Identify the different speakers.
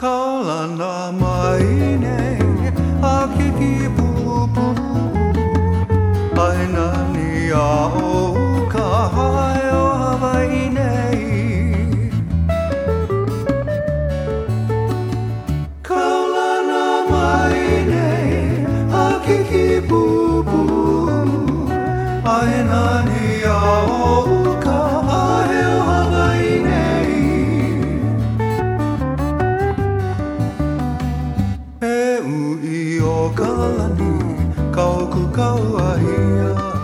Speaker 1: Kaulana maine akiki pupu aina ni ao ka hae o Hawaii nei Kaulana maine akiki pupu aina ni ao ka hae o Hawaii nei E ui o ka lani, kau ku kau ahia